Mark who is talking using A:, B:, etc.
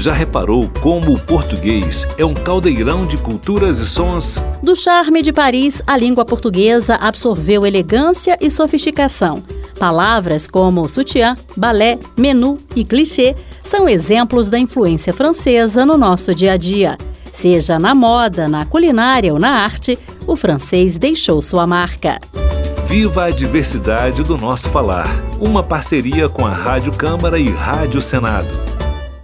A: Já reparou como o português é um caldeirão de culturas e sons?
B: Do charme de Paris, a língua portuguesa absorveu elegância e sofisticação. Palavras como sutiã, balé, menu e clichê são exemplos da influência francesa no nosso dia a dia. Seja na moda, na culinária ou na arte, o francês deixou sua marca.
A: Viva a diversidade do nosso falar. Uma parceria com a Rádio Câmara e Rádio Senado.